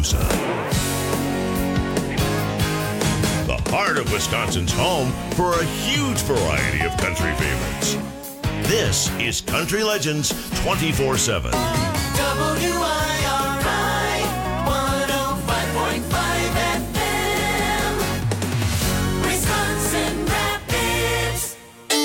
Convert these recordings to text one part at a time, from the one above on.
Tuscaloosa. The heart of Wisconsin's home for a huge variety of country favorites. This is Country Legends 24/7. WIRI 105.5 FM, Wisconsin Rapids.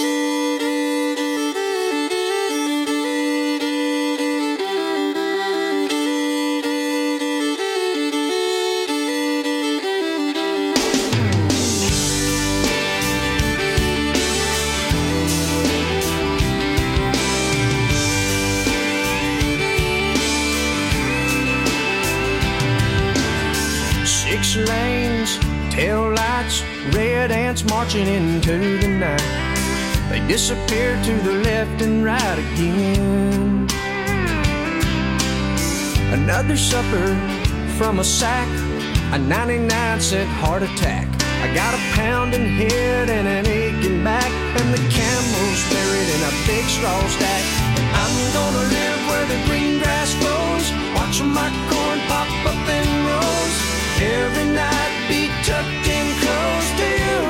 Six lanes, tail lights, red ants marching into the night. They disappear to the left and right again. Another supper from a sack, a 99-cent heart attack. I got a pounding head and an aching back, and the camel's buried in a big straw stack. I'm gonna live where the green grass grows, watch my corn pop up in rows. Every night be tucked in close to you.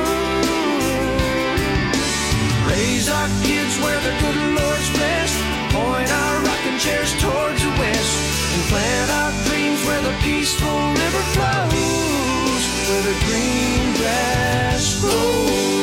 Raise our kids where the good Lord's blessed, point our rocking chairs towards the west, and plant our dreams where the peaceful river flows, where the green grass grows.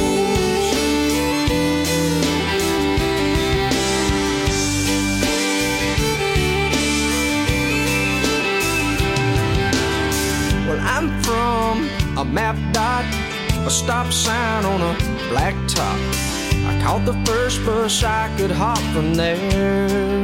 I'm from a map dot, a stop sign on a black top. I caught the first bus I could hop from there.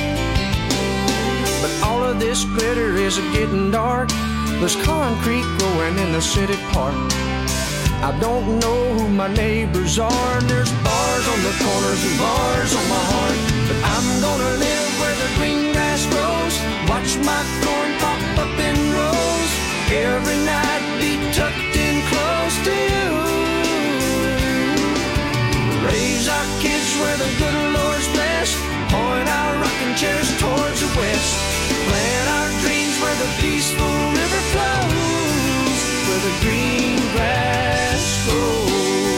But all of this glitter is getting dark. There's concrete growing in the city park. I don't know who my neighbors are, and there's bars on the corners and bars on my heart. But I'm gonna live where the green grass grows, watch my corn pop up in rows. Every night be tucked in close to you. Raise our kids where the good Lord's blessed, point our rocking chairs towards the west, plant our dreams where the peaceful river flows, where the green grass grows.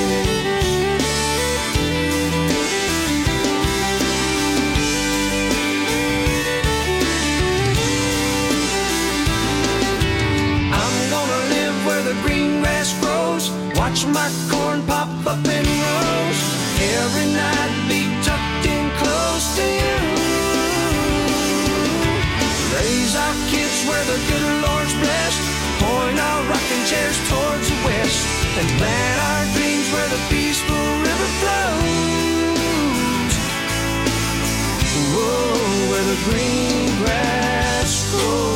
The green grass grows, watch my corn pop up in rows. Every night be tucked in close to you. Raise our kids where the good Lord's blessed, point our rocking chairs towards the west, and plant our dreams where the peaceful river flows. Whoa, where the green grass grows.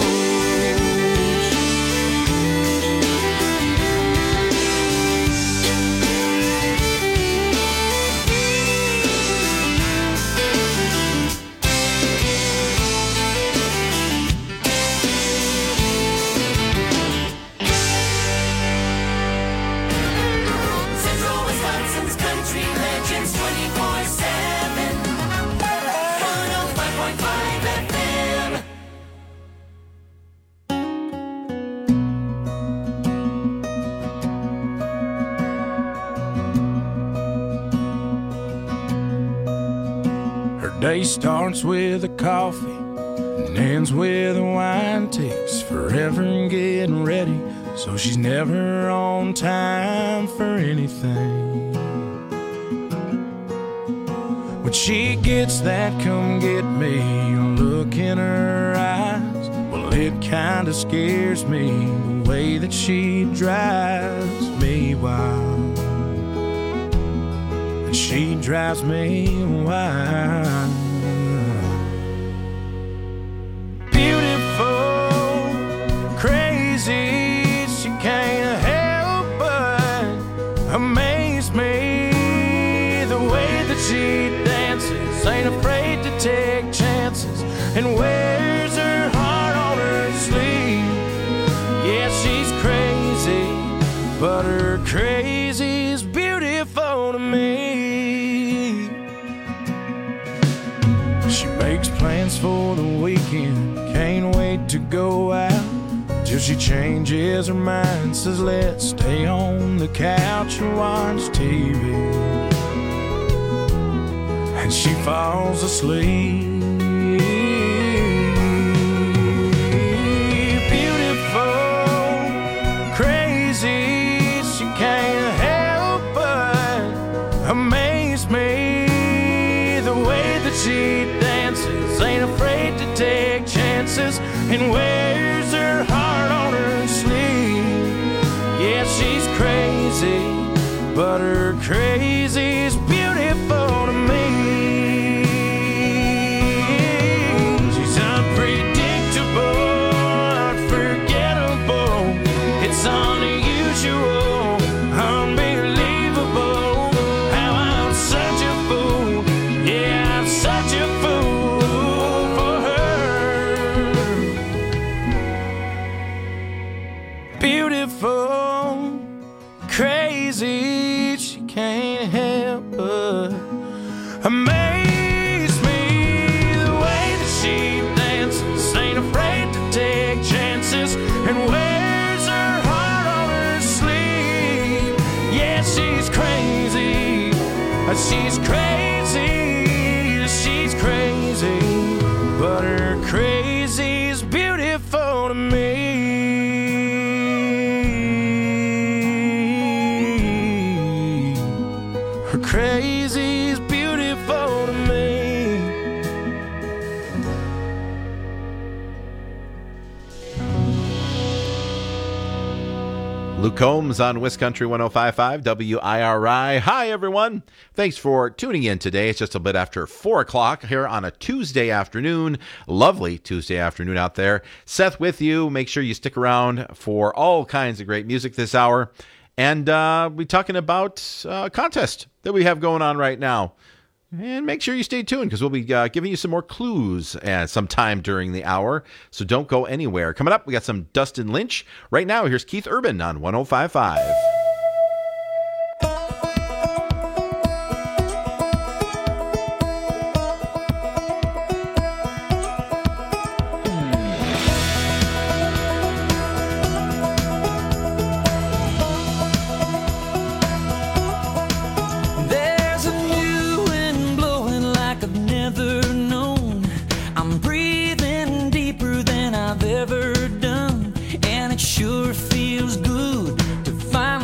Day starts with a coffee and ends with a wine. Takes forever in getting ready, so she's never on time for anything. When she gets that come get me look in her eyes, well, it kinda scares me the way that she drives me wild. She drives me wild. Beautiful, crazy, she can't help but amaze me. The way that she dances, ain't afraid to take chances, and wears her heart on her sleeve. Yeah, she's crazy, but her crazy's beautiful to me. She makes plans for the weekend, can't wait to go out. till she changes her mind, says let's stay on the couch and watch TV. And she falls asleep. She can't help but amaze me. The way that she dances, ain't afraid to take chances, and wears her heart on her sleeve. Yeah, she's crazy, but her crazy's beautiful to me. She's unpredictable, unforgettable. It's unusual. Crazy, she can't help but amaze me. The way that she dances, ain't afraid to take chances, and wears her heart on her sleeve. Yeah, she's crazy, she's crazy, she's crazy, but her crazy's beautiful to me. Crazy's beautiful to me. Luke Combs on Wiscountry 105.5 WIRI. Hi, everyone. Thanks for tuning in today. It's just a bit after 4 o'clock here on a Tuesday afternoon. Lovely Tuesday afternoon out there. Seth with you. Make sure you stick around for all kinds of great music this hour. And we're talking about a contest that we have going on right now. And make sure you stay tuned because we'll be giving you some more clues sometime during the hour. So don't go anywhere. Coming up, we got some Dustin Lynch. Right now, here's Keith Urban on 105.5. Ever done, and it sure feels good to finally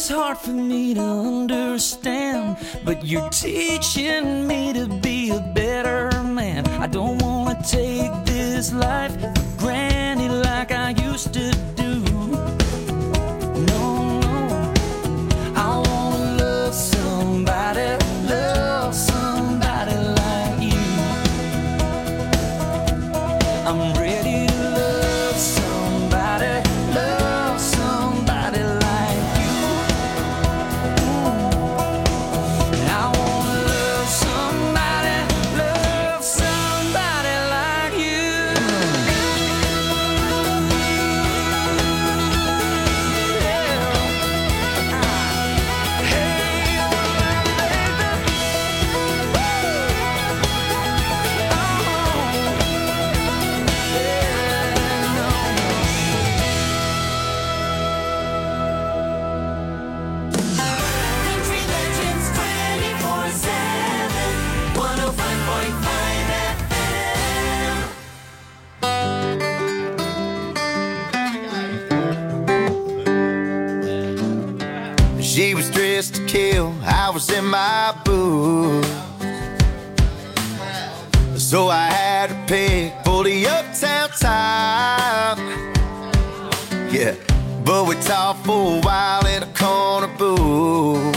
it's hard for me to understand, but you're teaching me to be a better man. I don't wanna take this life for granted like I used to do. No, no, I wanna love somebody like you. I'm ready to love somebody like you. I wanna love somebody like you. Country Legends 24/7, 105.5 FM. She was dressed to kill, I was in my booth. So I had to pick for the uptown time. Yeah, but we talked for a while in a corner booth.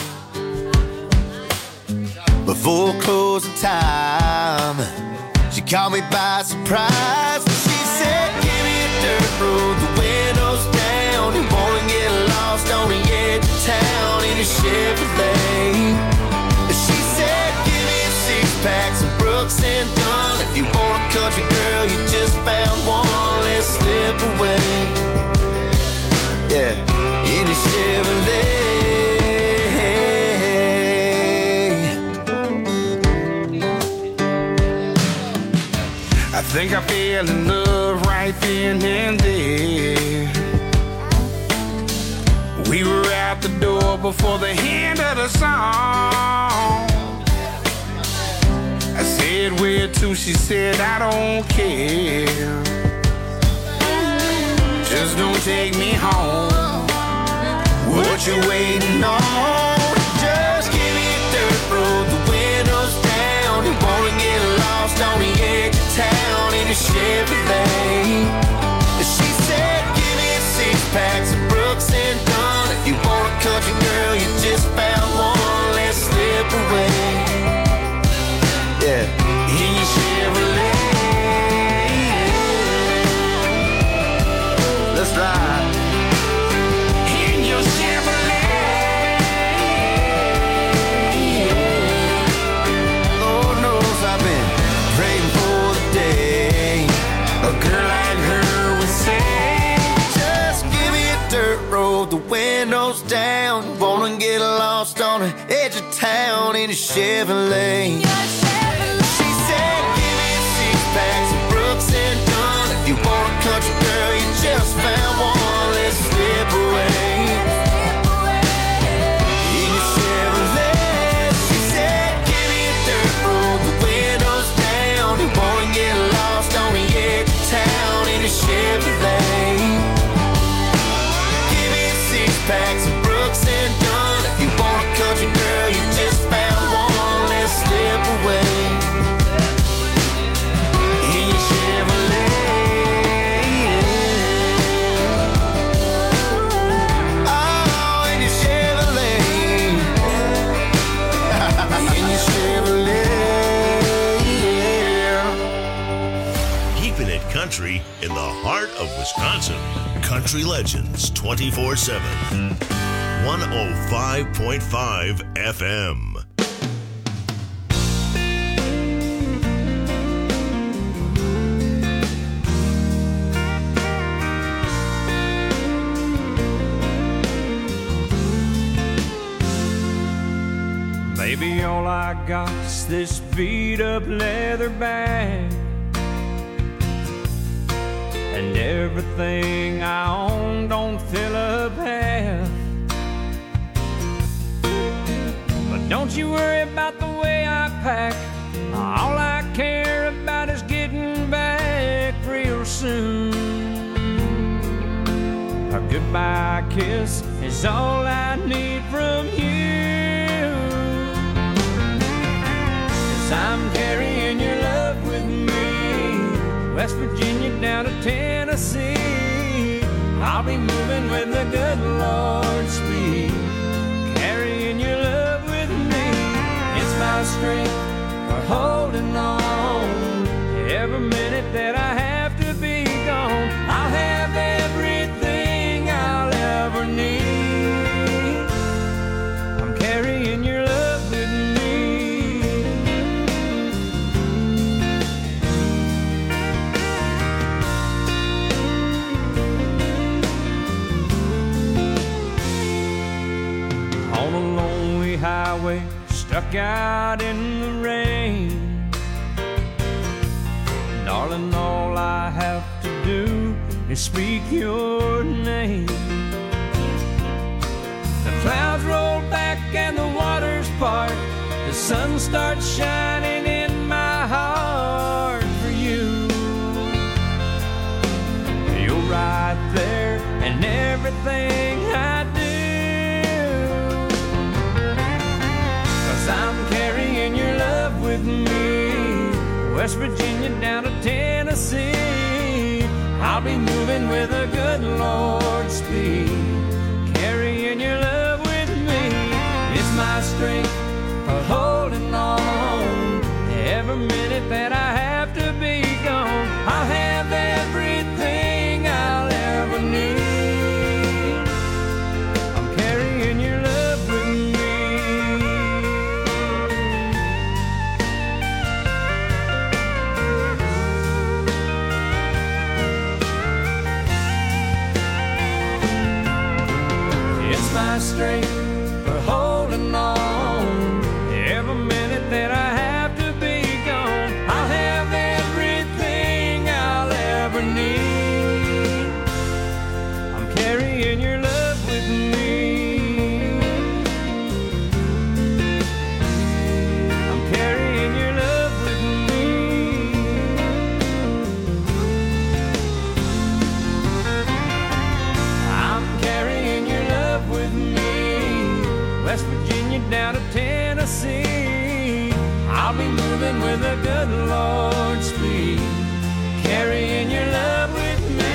Before closing time, she caught me by surprise. She said, give me a dirt road, the windows down. You wanna get lost on the edge of town in a Chevrolet. She said, give me a six-pack, some Brooks and Dunn. If you want a country girl, you just found one. Let's slip away. Yeah, in a Chevrolet. I think I fell in love right then and there. We were out the door before the end of the song. I said, where to? She said, I don't care. Just don't take me home. What you waiting on? Just give me a dirt road, the windows down. You wanna get lost on the edge of town in a Chevrolet. She said, give me a six-pack, some Brooks and Dunn. If you want a country girl, you just found one. Let's slip away. Yeah, In your Chevrolet. let's ride. In your Chevrolet. Lord knows I've been praying for the day A girl like her would say, just give me a dirt road, the windows down. Wanna get lost on the edge of town in a Chevrolet. She said, give me a six-pack, some Brooks and Dunn. If you want a country girl, you just found one. Let's slip away. In a Chevrolet. She said, give me a dirt road, the windows down. You wanna get lost on the edge of town in a Chevrolet. Give me a six-pack, some Brooks and Dunn. If you want a country girl, you just found one. Let's slip away. in your Chevrolet. Oh, in a Chevrolet. In your Chevrolet. Keeping it country in the heart of Wisconsin. Country Legends 24/7. 105.5 FM. Baby, all I got's this beat up leather bag, and everything I own don't fill up half. But don't you worry about the way I pack. All I care about is getting back real soon. A goodbye kiss is is all I need from you. 'Cause I'm carrying your love with me, West Virginia down to Tennessee. I'll be moving with the good Lord's speed, carrying your love with me. It's my strength for holding on. Every minute that I have to be gone, I'll have everything I'll ever need. I'm carrying your love with me. On a lonely highway, stuck out in the rain. Darling, all I have to do is speak your name. The clouds roll back and the waters part. The sun starts shining in my heart for you. You're right there in everything I do. 'Cause I'm carrying your love with me, West Virginia down to Tennessee. I'll be moving with a good Lord's speed, carrying your love with me. It's my strength for holding on. Every minute that I have to be gone, I'll have everything I'll ever need. I'm carrying your love with me. My strength for holding on. Every minute that I have to be gone, I'll have everything I'll ever need. I'm carrying your love with me. I'm carrying your love with me. I'm carrying your love with me, West Virginia down to Tennessee. I'll be moving with a good Lord's speed, carrying your love with me.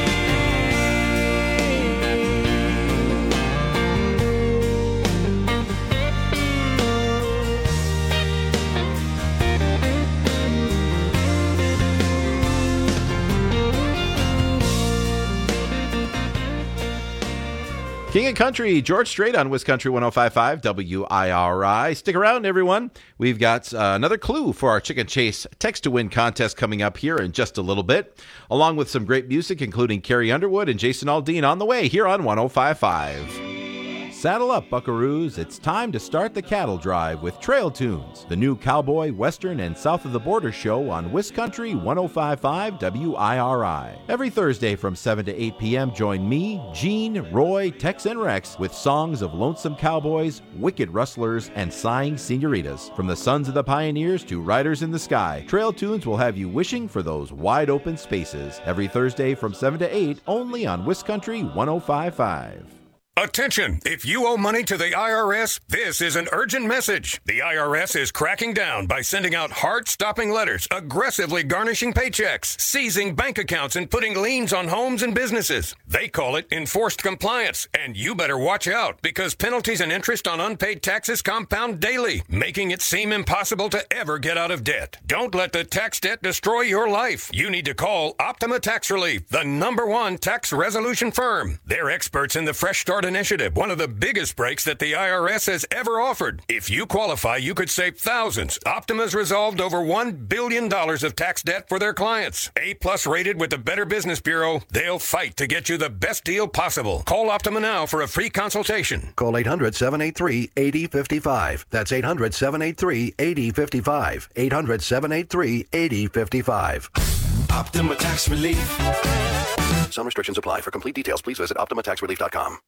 King of Country, George Strait on Wiz Country 105.5 WIRI. Stick around, everyone. We've got another clue for our Chicken Chase Text to Win contest coming up here in just a little bit, along with some great music, including Carrie Underwood and Jason Aldean on the way here on 105.5. Saddle up, buckaroos. It's time to start the cattle drive with Trail Tunes, the new cowboy, western, and south of the border show on Wiz Country 105.5 WIRI. Every Thursday from 7 to 8 p.m., join me, Gene, Roy, Tex, and Rex with songs of lonesome cowboys, wicked rustlers, and sighing senoritas. From the sons of the pioneers to riders in the sky, Trail Tunes will have you wishing for those wide open spaces. Every Thursday from 7 to 8, only on Wiz Country 105.5. Attention! If you owe money to the IRS, this is an urgent message. The IRS is cracking down by sending out heart-stopping letters, aggressively garnishing paychecks, seizing bank accounts, and putting liens on homes and businesses. They call it enforced compliance, and you better watch out because penalties and interest on unpaid taxes compound daily, making it seem impossible to ever get out of debt. Don't let the tax debt destroy your life. You need to call Optima Tax Relief, the #1 tax resolution firm. They're experts in the Fresh Start Initiative, one of the biggest breaks that the IRS has ever offered. If you qualify, you could save thousands. Optima's resolved over $1 billion of tax debt for their clients. A+ rated with the Better Business Bureau, they'll fight to get you the best deal possible. Call Optima now for a free consultation. Call 800-783-8055. That's 800-783-8055. 800-783-8055. Optima Tax Relief. Some restrictions apply. For complete details, please visit OptimaTaxRelief.com.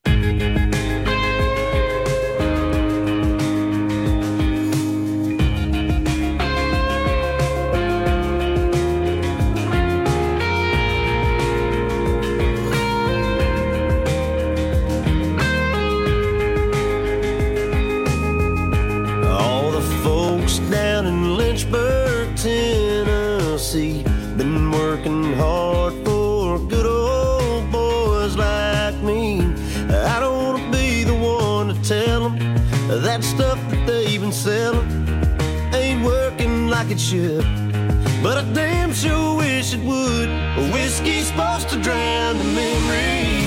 settle. Ain't working like it should, but I damn sure wish it would. Whiskey's supposed to drown the memory.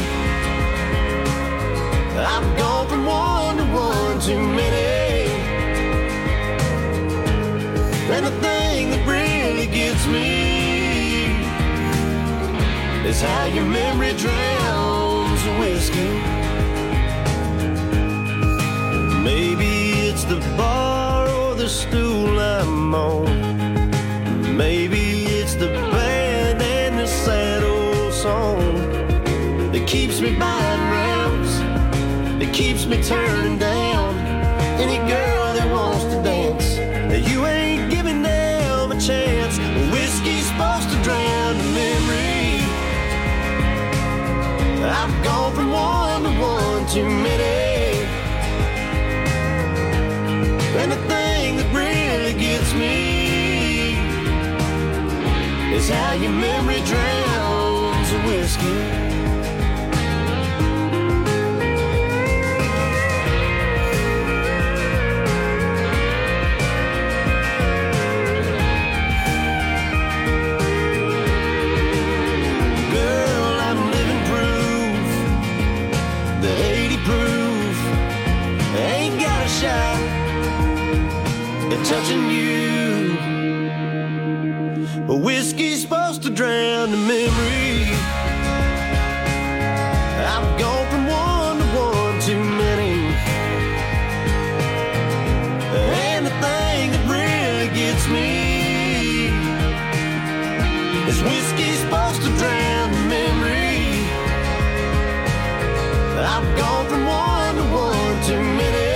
I've gone from one to one too many. And the thing that really gets me is how your memory drowns the whiskey. Maybe it's the bar or the stool I'm on. Maybe it's the band and the sad old song that keeps me buying rounds, that keeps me turning down any girl that wants to dance. You ain't giving them a chance. Whiskey's supposed to drown the memory. I've gone from one to one too many. And the thing that really gets me is how your memory drowns the whiskey. Touching you, but whiskey's supposed to drown the memory. I've gone from one to one too many. And the thing that really gets me is whiskey's supposed to drown the memory. I've gone from one to one too many.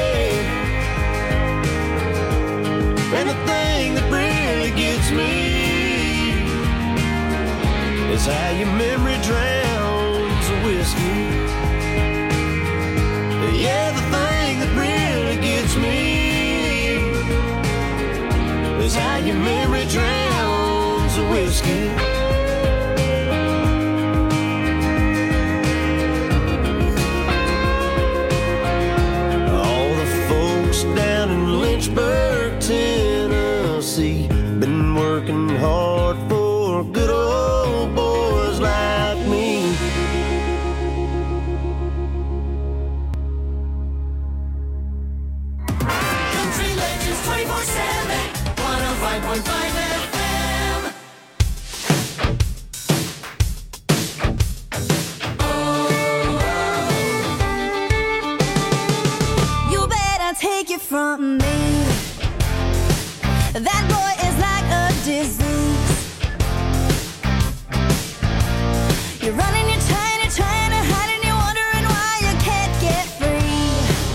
And the thing that really gets me is how your memory drowns the whiskey. Yeah, the thing that really gets me is how your memory drowns the whiskey. All the folks down in Lynchburg, Tennessee, been working hard for good old boys like me. Country Legends 24/7, 105.5 FM. You better take it from me. That boy is like a disease. You're running, you're trying to hide, and you're wondering why you can't get free.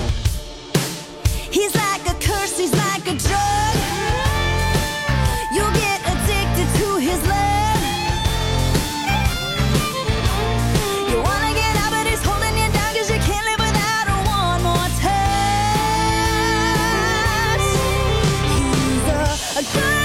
He's like a curse, he's like a drug. You'll get addicted to his love. You wanna get out, but he's holding you down, 'cause you can't live without her one more touch. He's a girl.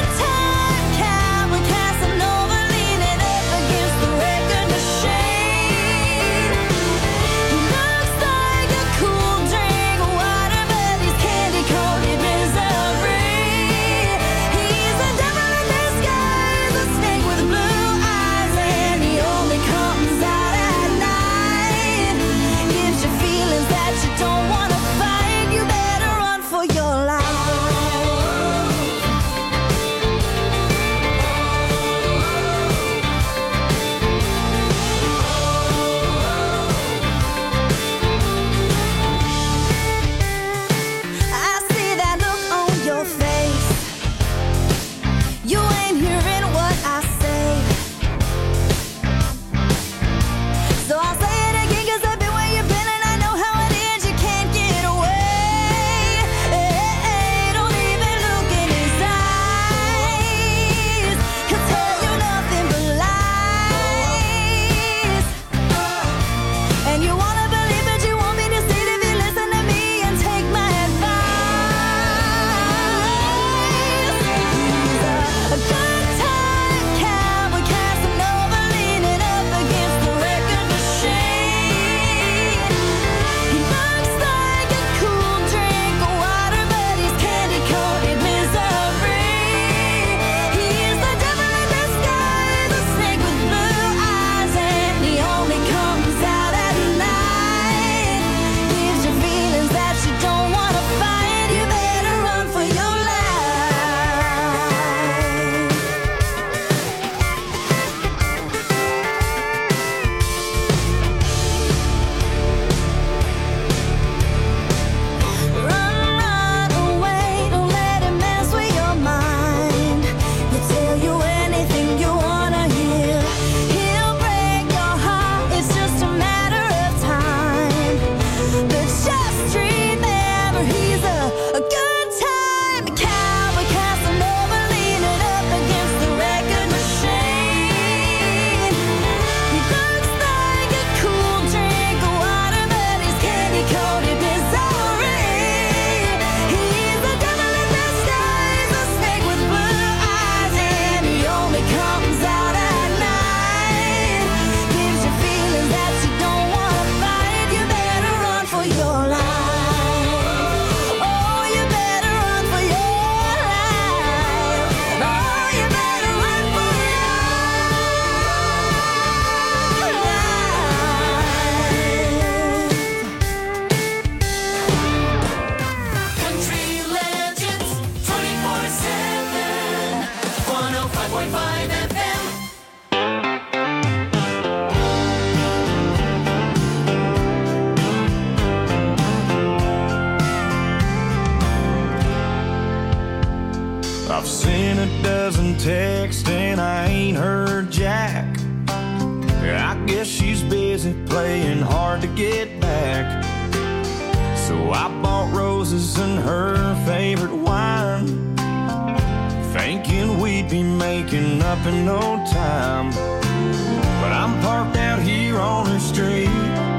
I've sent a dozen texts and I ain't heard jack. I guess she's busy playing hard to get back. So I bought roses and her favorite wine, thinking we'd be making up in no time. But I'm parked out here on the street.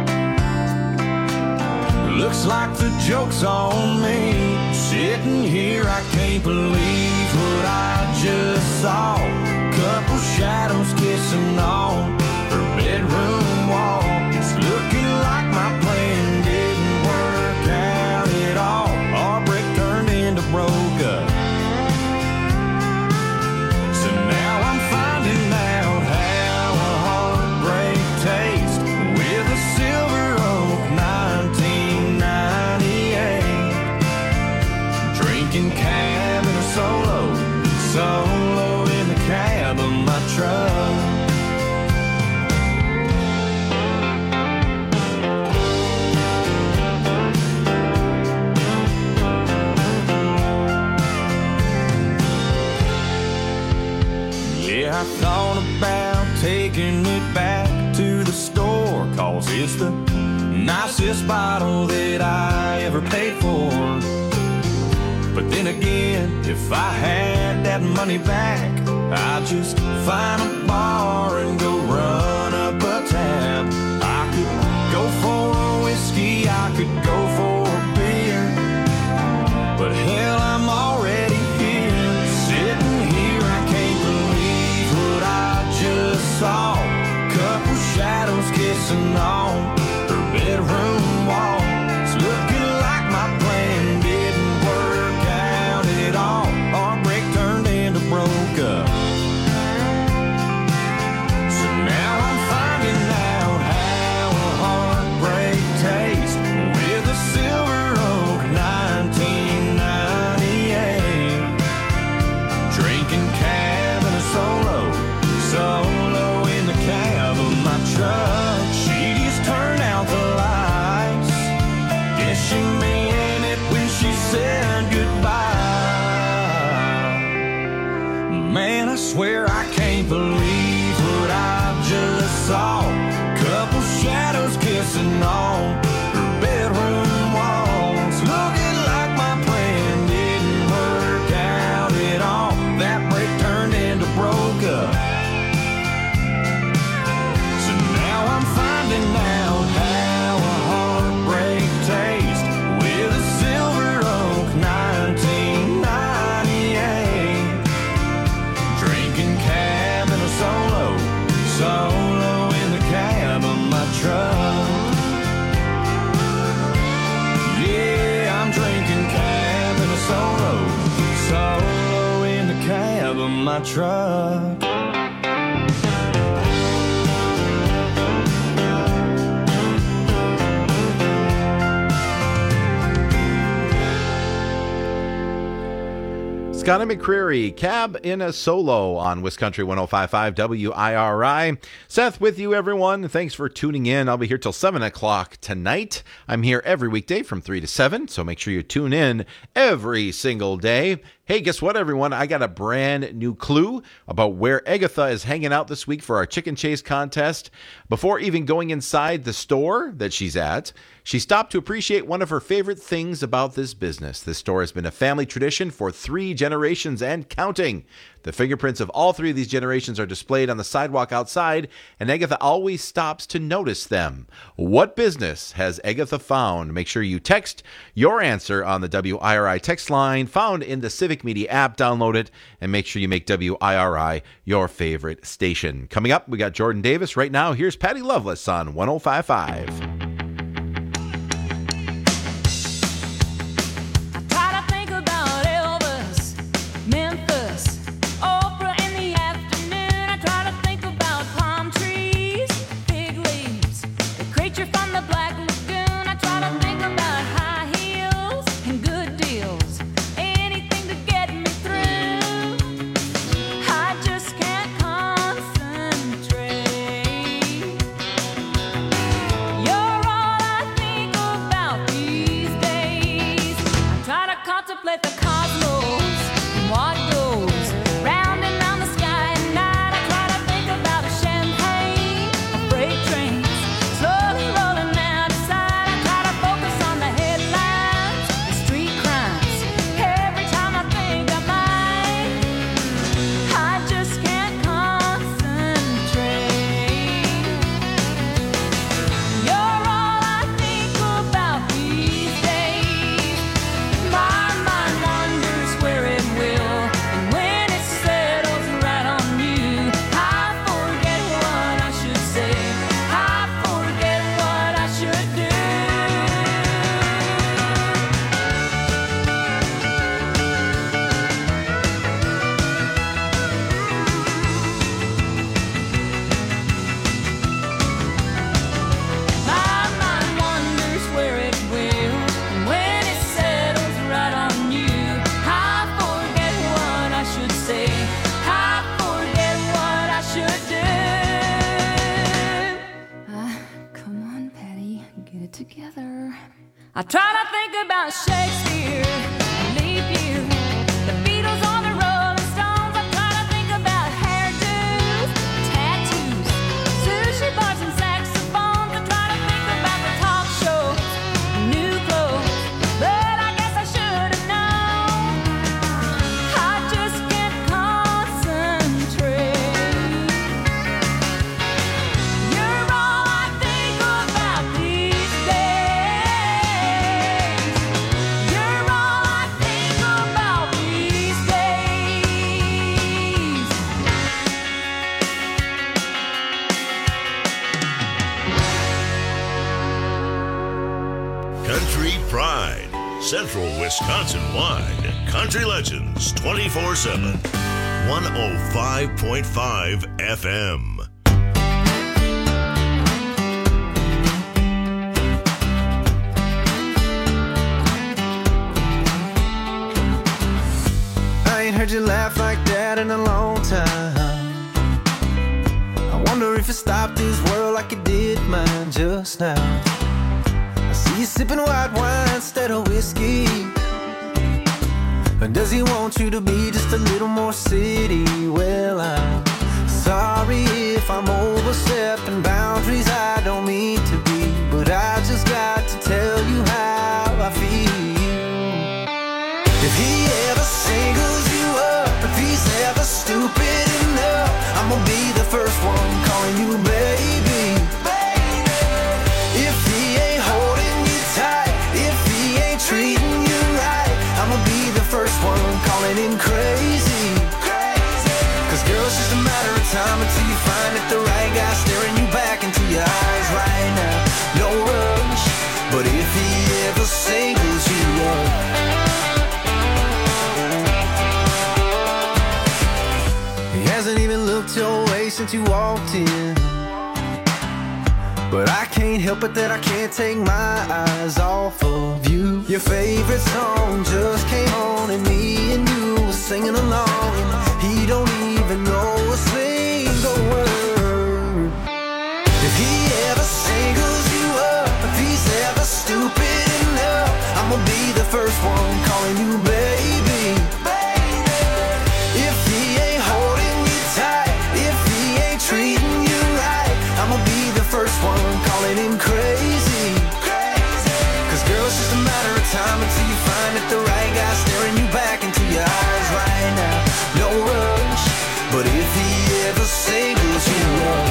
Looks like the joke's on me. Sitting here, I can't believe what I just saw. Couple shadows kissing on her bedroom wall. It's looking like my plan didn't work out at all. Our break turned into broke up. So now I'm finding out how a heartbreak tastes with a Silver Oak 1998. Drinking cab in a solo in the cab of my truck. I thought about taking it back to the store, 'cause it's the nicest bottle that I ever paid for. But then again, if I had that money back, I'd just find a bar and go run up a tab. I could go for a whiskey, I could go for a beer, but hell, I'm already here. Sitting here, I can't believe what I just saw. Couple shadows kissing on her bedroom wall. It's looking like my plan didn't work out at all. Our break turned into broke up. So now I'm finding out how a heartbreak tastes with a Silver Oak 1998. Drinking cab in a solo in the cab of my truck. She just turned out the lights. Guess she meant it when she said goodbye. Man, I swear I can't believe what I just saw. Couple shadows kissing on her bedroom walls. Looking like my plan didn't work out at all. That break turned into broke up. So now I'm finding out how a heartbreak tastes with a Silver Oak 1998. Drinking cab in a solo in the cab of my truck. Yeah, I'm drinking cab in a solo in the cab of my truck. Scott and McCreary, Cab in a Solo on Wiscountry 105.5 WIRI. Seth with you, everyone. Thanks for tuning in. I'll be here till 7 o'clock tonight. I'm here every weekday from 3 to 7, so make sure you tune in every single day. Hey, guess what, everyone? I got a brand new clue about where Agatha is hanging out this week for our Chicken Chase contest. Before even going inside the store that she's at, she stopped to appreciate one of her favorite things about this business. This store has been a family tradition for 3 generations and counting. The fingerprints of all 3 of these generations are displayed on the sidewalk outside, and Agatha always stops to notice them. What business has Agatha found? Make sure you text your answer on the WIRI text line found in the Civic Media app. Download it and make sure you make WIRI your favorite station. Coming up, we got Jordan Davis. Right now, here's Patty Loveless on 105.5. You're I try to think about Shakespeare, leap year, the Beatles on the Rolling Stones. I try to think about hairdos, tattoos, sushi bars and saxophones. I try to think about the talk shows, new clothes, but I guess I should have known. I just can't concentrate. You're all I think about these days. You're all I think about these days. Country Pride, Central Wisconsin wide. Country Legends 24/7. 105.5 FM. I ain't heard you laugh like that in a long time. I wonder if you stopped this world like you did mine just now. I see you sipping white wine instead of whiskey. And does he want you to be just a little more city? Well, I'm sorry if I'm overstepping boundaries I don't mean to be, but I just got to tell you how I feel. If he ever singles you up, if he's ever stupid enough, I'm gonna be the first one calling you baby. If he ain't holding you tight, if he ain't treating you right, I'm gonna be the first one calling him crazy. Cause girl, it's just a matter of time until you find that the right guy staring you back into your eyes right now. No rush, but if he ever singles you up, he hasn't even looked your way since you walked in. But I can't help it that I can't take my eyes off of you. Your favorite song just came on and me and you were singing along, and he don't even know a single word. If he ever singles you up, if he's ever stupid enough, I'm gonna be the first one calling you baby. If he ain't holding you tight, if he ain't treating you right, I'm gonna be the first one calling him crazy. Cause girl, it's just a matter of time until you find that the right guy staring you back into your eyes right now. No rush, but if he ever singles you up,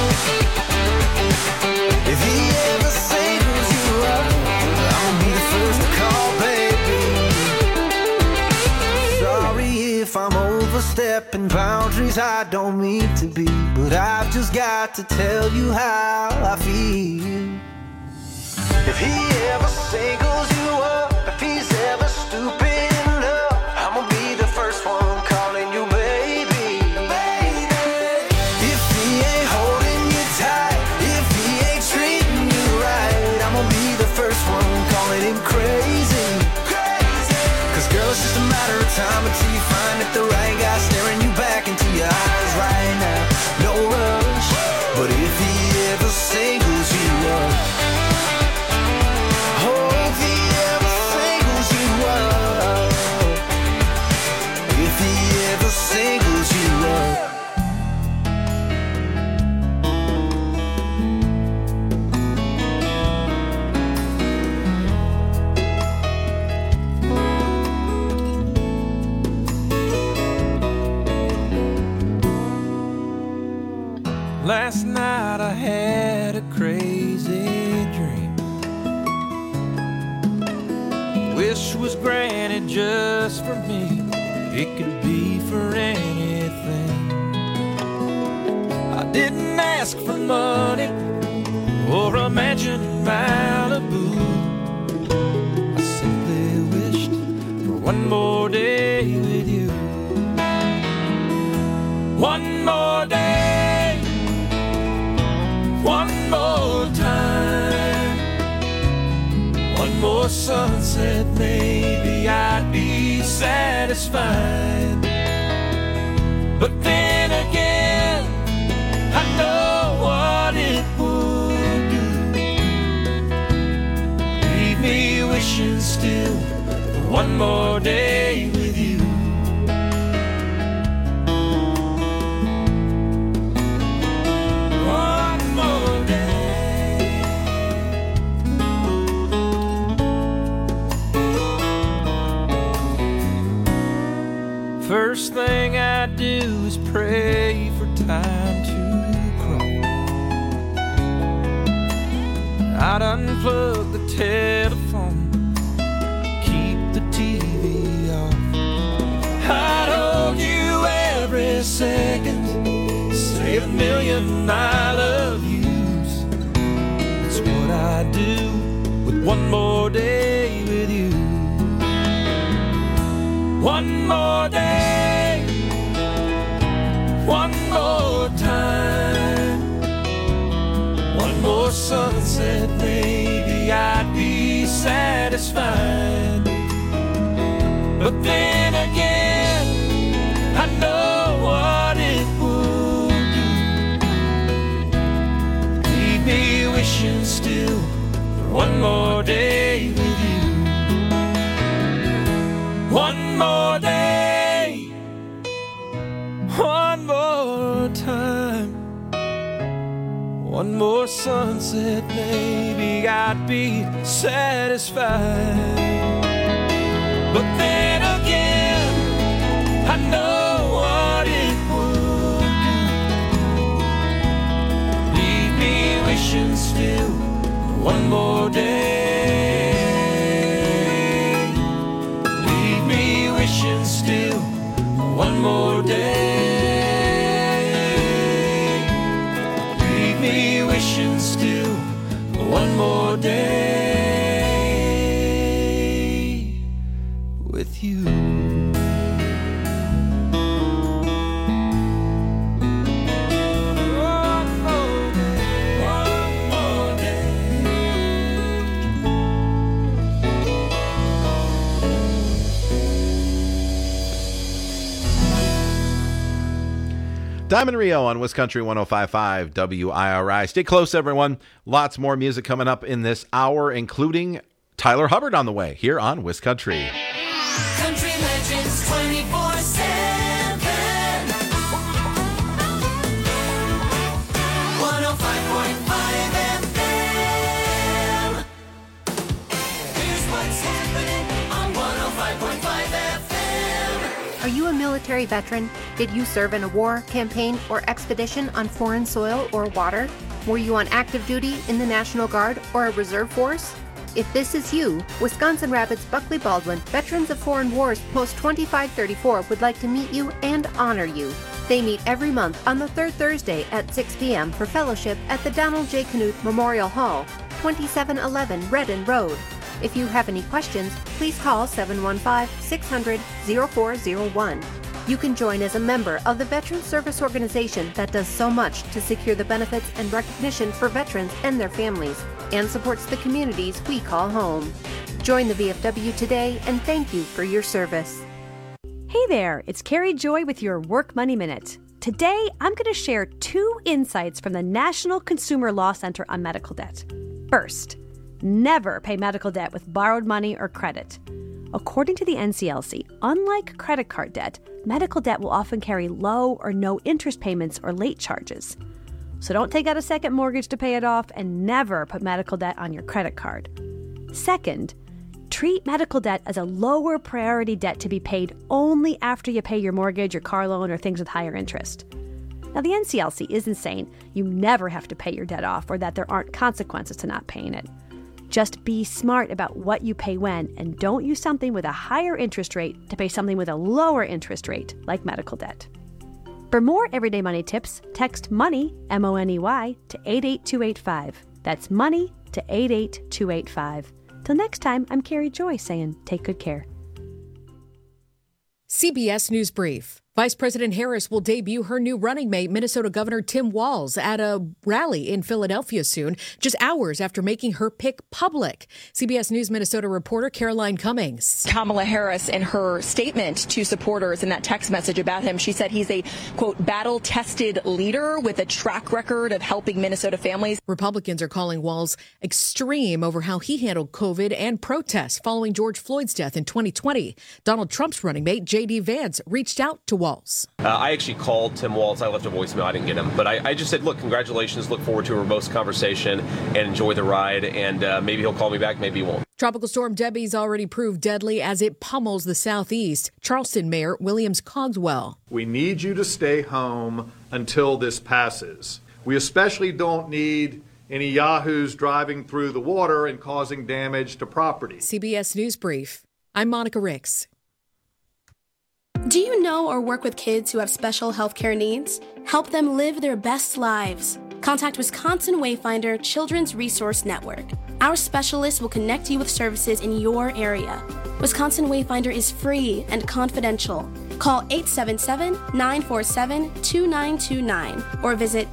if he ever singles you up, I'll be the first to call, baby. Sorry if I'm overstepping boundaries I don't mean to be, but I've just got to tell you how I feel. If he ever singles you up, if he's ever stupid enough, I'm gonna be the first one calling you baby. If he ain't holding you tight, if he ain't treating you right, I'm gonna be the first one calling him crazy. Cause girl, it's just a matter of time until you find that the right guy staring you back into your eyes right now. No rush, but if he ever singles you up, oh, if he ever singles you up, if he ever singles you up. Last night I had a crazy dream. Wish was granted just for me. It could be for anything. I didn't ask for money or a mansion in Malibu. I simply wished for one more day with you. One more day, one more time, one more sunset, maybe I'd be satisfied. But then again, I know what it would do. Leave me more day with you. One more day. First thing I do is pray for time to crawl. I'd unplug the telephone, keep the TV off. I'd hold you every second, say a million I love yous. That's what I do with one more day with you. One more day, one more time, one more sunset, maybe I'd be satisfied. But then again, I know what it would do. Leave me wishing still for one more day with you. One more day, one more time, one more sunset, maybe I'd be satisfied. But then again, I know what it would do. Leave me wishing still for one more day. Leave me wishing still for one more day. Leave me wishing still for one more day with you. Diamond Rio on Wiscountry 105.5 WIRI. Stay close, everyone. Lots more music coming up in this hour, including Tyler Hubbard on the way here on Wiscountry. Country Legends 24/7. 105.5 FM. Here's what's happening on 105.5 FM. Are you a military veteran? Did you serve in a war, campaign, or expedition on foreign soil or water? Were you on active duty in the National Guard or a reserve force? If this is you, Wisconsin Rapids Buckley Baldwin Veterans of Foreign Wars Post 2534 would like to meet you and honor you. They meet every month on the third Thursday at 6 p.m. for fellowship at the Donald J. Knuth Memorial Hall, 2711 Redden Road. If you have any questions, please call 715-600-0401. You can join as a member of the Veterans Service Organization that does so much to secure the benefits and recognition for veterans and their families, and supports the communities we call home. Join the VFW today, and thank you for your service. Hey there, it's Carrie Joy with your Work Money Minute. Today, I'm going to share 2 insights from the National Consumer Law Center on medical debt. First, never pay medical debt with borrowed money or credit. According to the NCLC, unlike credit card debt, medical debt will often carry low or no interest payments or late charges. So don't take out a second mortgage to pay it off, and never put medical debt on your credit card. Second, treat medical debt as a lower priority debt to be paid only after you pay your mortgage, your car loan, or things with higher interest. Now, the NCLC isn't saying you never have to pay your debt off or that there aren't consequences to not paying it. Just be smart about what you pay when, and don't use something with a higher interest rate to pay something with a lower interest rate, like medical debt. For more everyday money tips, text MONEY, M-O-N-E-Y, to 88285. That's MONEY to 88285. Till next time, I'm Carrie Joy saying take good care. CBS News Brief. Vice President Harris will debut her new running mate, Minnesota Governor Tim Walz, at a rally in Philadelphia soon, just hours after making her pick public. CBS News Minnesota reporter Caroline Cummings. Kamala Harris, in her statement to supporters in that text message about him, she said he's a, quote, battle-tested leader with a track record of helping Minnesota families. Republicans are calling Walz extreme over how he handled COVID and protests following George Floyd's death in 2020. Donald Trump's running mate, J.D. Vance, reached out to Walz. I actually called Tim Walz. I left a voicemail. I didn't get him. But I just said, look, congratulations. Look forward to a robust conversation and enjoy the ride. And maybe he'll call me back. Maybe he won't. Tropical storm Debbie's already proved deadly as it pummels the southeast. Charleston Mayor Williams Cogswell. We need you to stay home until this passes. We especially don't need any yahoos driving through the water and causing damage to property. CBS News Brief. I'm Monica Ricks. Do you know or work with kids who have special health care needs? Help them live their best lives. Contact Wisconsin Wayfinder Children's Resource Network. Our specialists will connect you with services in your area. Wisconsin Wayfinder is free and confidential. Call 877-947-2929 or visit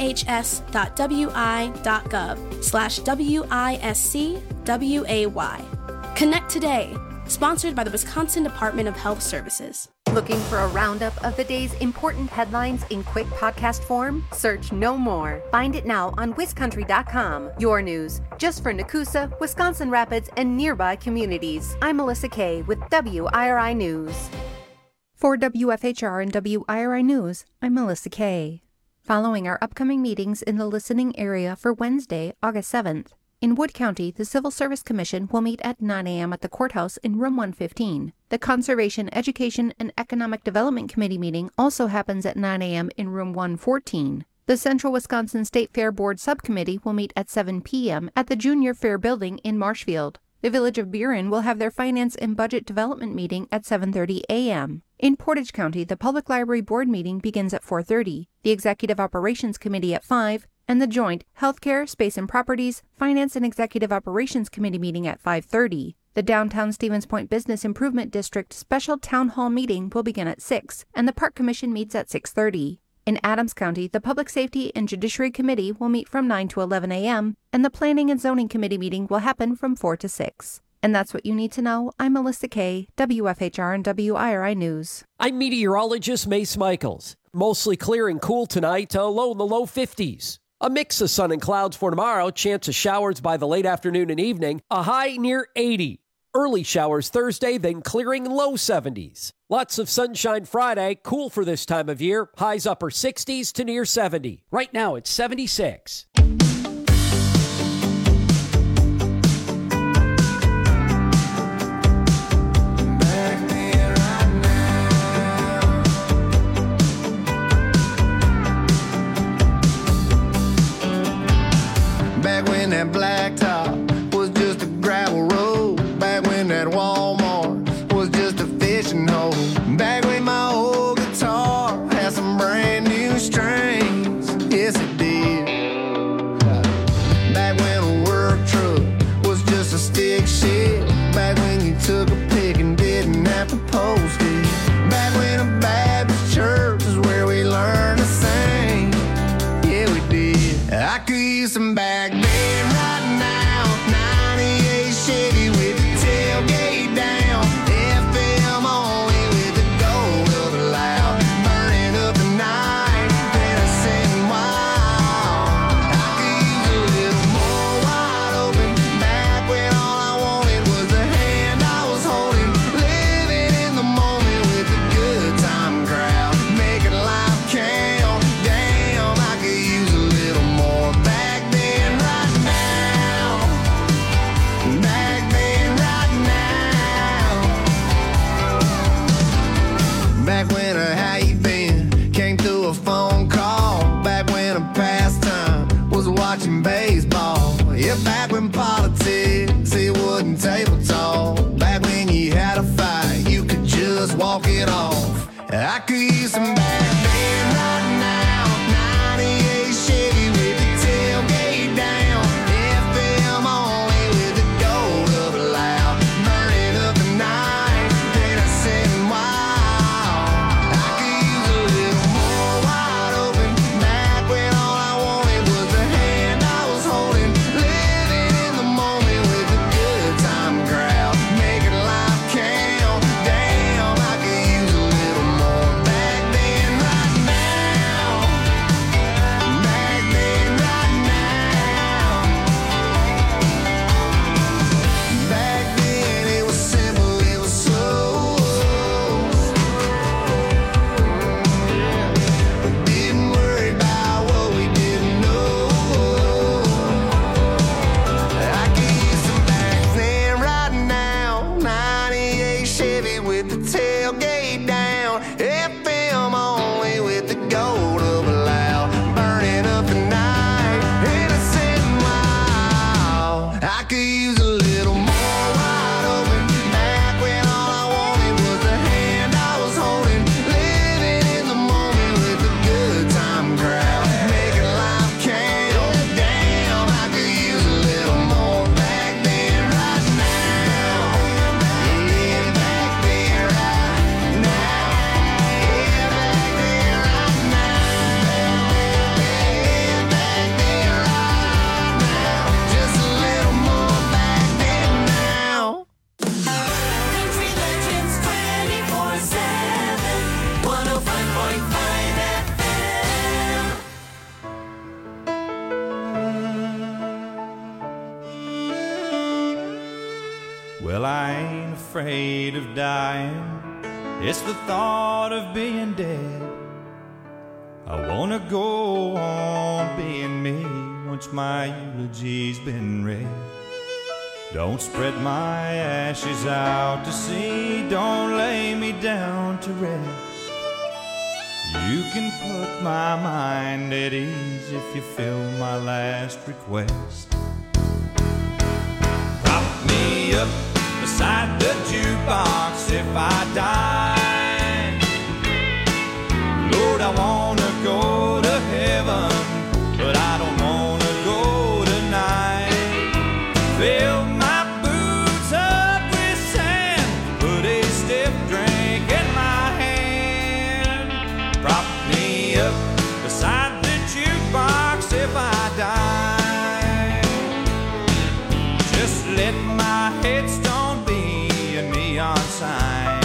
dhs.wi.gov/WISCWAY. Connect today. Sponsored by the Wisconsin Department of Health Services. Looking for a roundup of the day's important headlines in quick podcast form? Search No More. Find it now on WisCountry.com. Your news, just for Nakusa, Wisconsin Rapids, and nearby communities. I'm Melissa Kay with WIRI News. For WFHR and WIRI News, I'm Melissa Kay. Following our upcoming meetings in the listening area for Wednesday, August 7th, in Wood County, the Civil Service Commission will meet at 9 a.m. at the courthouse in Room 115. The Conservation, Education, and Economic Development Committee meeting also happens at 9 a.m. in Room 114. The Central Wisconsin State Fair Board Subcommittee will meet at 7 p.m. at the Junior Fair Building in Marshfield. The Village of Buren will have their Finance and Budget Development meeting at 7:30 a.m. In Portage County, the Public Library Board meeting begins at 4:30, the Executive Operations Committee at 5, and the joint Healthcare, Space and Properties, Finance and Executive Operations Committee meeting at 5:30. The Downtown Stevens Point Business Improvement District Special Town Hall meeting will begin at 6, and the Park Commission meets at 6:30. In Adams County, the Public Safety and Judiciary Committee will meet from 9 to 11 a.m., and the Planning and Zoning Committee meeting will happen from 4 to 6. And that's what you need to know. I'm Melissa Kay, WFHR and WIRI News. I'm meteorologist Mace Michaels. Mostly clear and cool tonight, low in the low 50s. A mix of sun and clouds for tomorrow, chance of showers by the late afternoon and evening, a high near 80. Early showers Thursday, then clearing low 70s. Lots of sunshine Friday, cool for this time of year, highs upper 60s to near 70. Right now it's 76. Back when that blacktop was just a gravel road. Back when that Walmart was just a fishing hole. Back when my old guitar had some brand new strings. Yes, it did. Back when a work truck was just a stick shift. Back when you took a pic and didn't have to post it. Back when a Baptist church is where we learned to sing. Yeah, we did. I could use some back then right now. 98 Chevy with the tailgate down. FM only with the gold of the loud. Burning up the night, Tennessee wild. I could use a little more wide open. Back when all I wanted was the hand I was holding. Living in the moment with the good time crowd. Making life count. Damn, I could use a little more back then right now. Back then right now. Back when a how you been came through a phone call. Back when a pastime was watching baseball. Yeah, back when politics, it wasn't table talk. Back when you had a fight, you could just walk it off. I could use some back then right now. 98 Chevy with the tailgate down. FM only with the gold of the loud. Burning up the night, Tennessee wild. I could afraid of dying. It's the thought of being dead. I wanna go on being me once my eulogy's been read. Don't spread my ashes out to sea, don't lay me down to rest. You can put my mind at ease if you fill my last request. Prop me up beside the jukebox if I die. Lord, I wanna go to heaven, but I don't wanna go tonight. Fill my boots up with sand, put a stiff drink in my hand. Prop me up beside the jukebox if I die. Just let my headstone be a neon sign.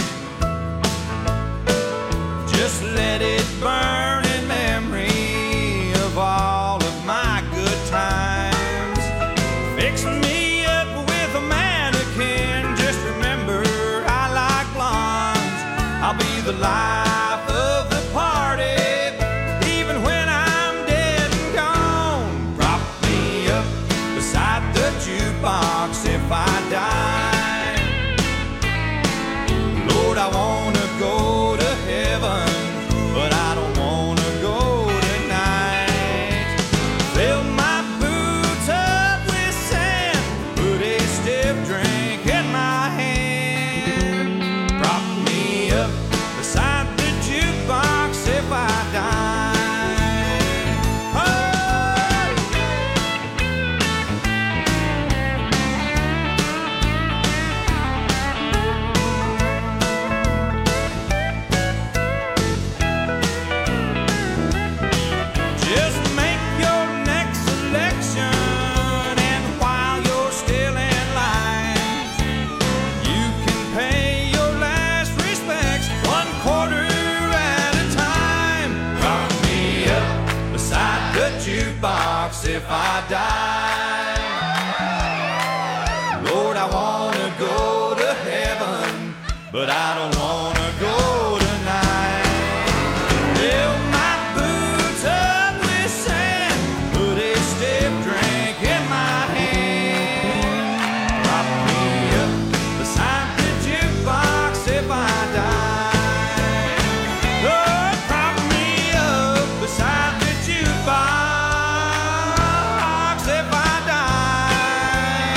Just let it burn in memory of all of my good times. Fix me up with a mannequin. Just remember I like blondes. I'll be the life of the party, even when I'm dead and gone. Prop me up beside the jukebox if I die. Lord, I wanna go to heaven, but I don't wanna go tonight. Fill my boots up with sand, put a stiff drink in my hand. Prop me up beside the jukebox if I die. Oh, just make your next selection, and while you're still in line, you can pay your last respects 1/4 at a time. Prop me up beside the jukebox if I die. Lord, I wanna go to heaven, but I don't wanna go tonight. Fill my boots up with sand, put a stiff drink in my hand. Prop me up beside the jukebox if I die. Lord, prop me up beside the jukebox if I die.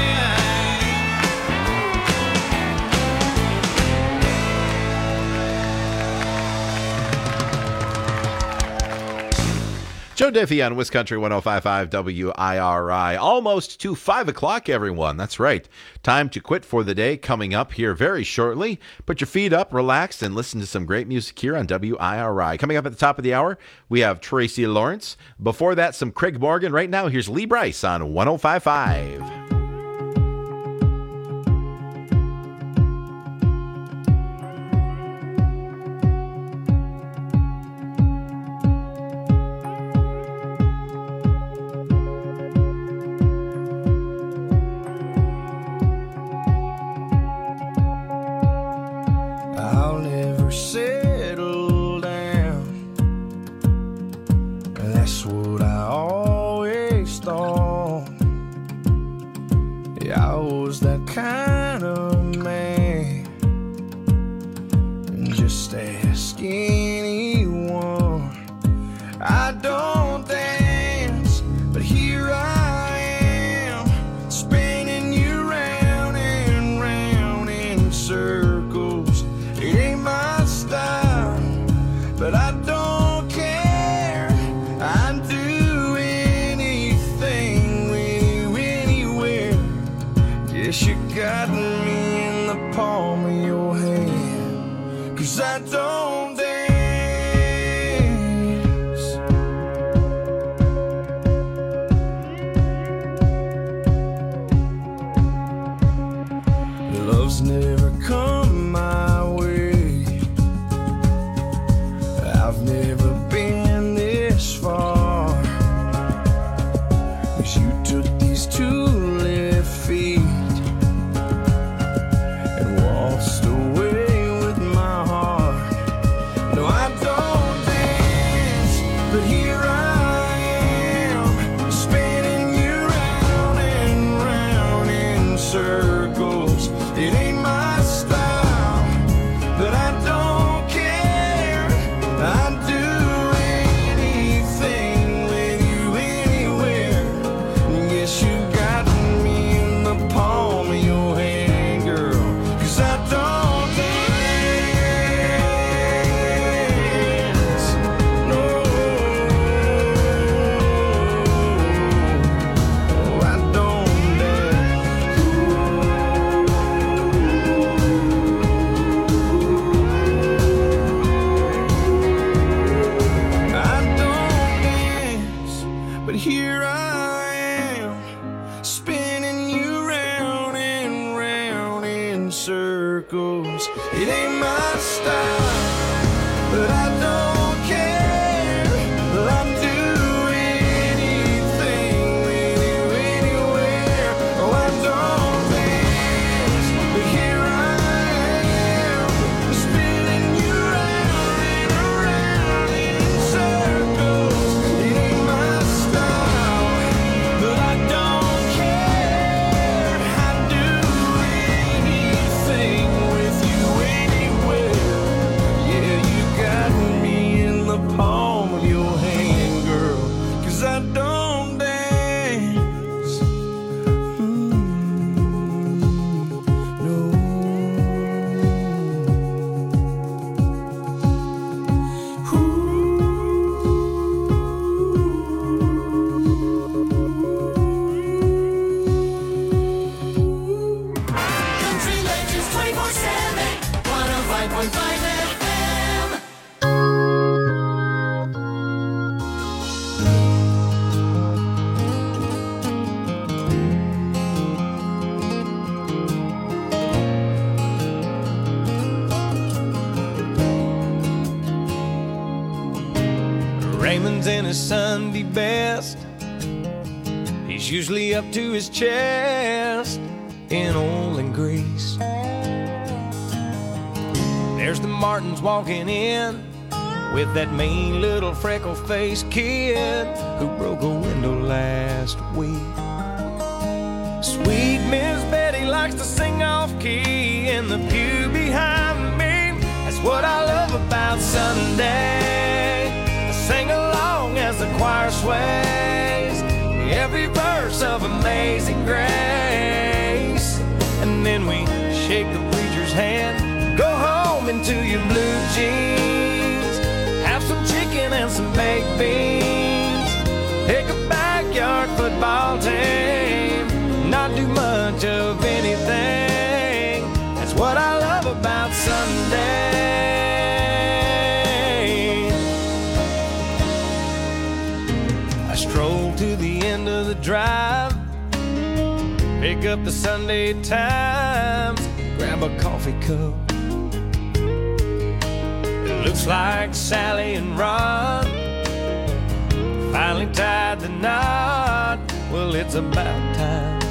Joe Diffie on Wiscountry 105.5 WIRI. Almost to 5 o'clock, everyone. That's right. Time to quit for the day coming up here very shortly. Put your feet up, relax, and listen to some great music here on WIRI. Coming up at the top of the hour, we have Tracy Lawrence. Before that, some Craig Morgan. Right now, here's Lee Bryce on 105.5. I'll never settle down. That's what I always thought. Yeah, I was that kind of man. Just ask anyone. I don't dance, but here I am, spinning you round and round in circles. It ain't my style, but I don't care. I'd do anything with you anywhere. Yes, you got me in the palm of your hand, 'cause I don't dance. No, I don't dance, but here I am, spinning you round and round in circles. It ain't my style, but I don't care. I'd do anything with you anywhere. Yes, you got me in the palm of your hand, girl, 'cause I don't dance. No, I don't dance. I don't dance, but here I am, spinning you round and round in circles. It ain't my style, but I don't care. I'd do anything with you anywhere. Oh, I don't dance, but here I am, spinning you round and around in circles. It ain't my style, but I don't care. I'd do anything with you anywhere. Yeah, you got me in the palm of your hand, girl, 'cause I don't dance. No. Country Legends 24/7, 105.5 FM. Raymond's in his Sunday best. He's usually up to his chest in oil and grease. There's the Martins walking in with that mean little freckle-faced kid who broke a window last week. Sweet Miss Betty likes to sing off-key in the pew behind me. That's what I love about Sunday. I sing along as the choir sways every verse of Amazing Grace. And then we shake the preacher's hand, go home into your blue jeans, have some chicken and some baked beans, pick a backyard football team, not do much of anything. That's what I love about Sunday. I stroll to the end of the drive, pick up the Sunday Times, grab a coffee cup. It looks like Sally and Ron finally tied the knot. Well, it's about time.